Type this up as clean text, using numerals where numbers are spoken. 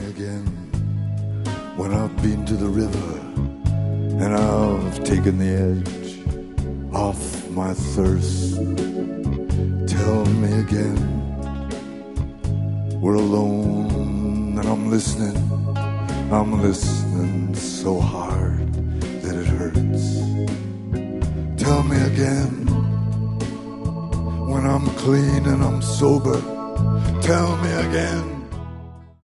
again when I've been to the river and I've taken the edge off my thirst. Tell me again. We're alone and I'm listening so hard that it hurts. Tell me again. When I'm clean and I'm sober, tell me again.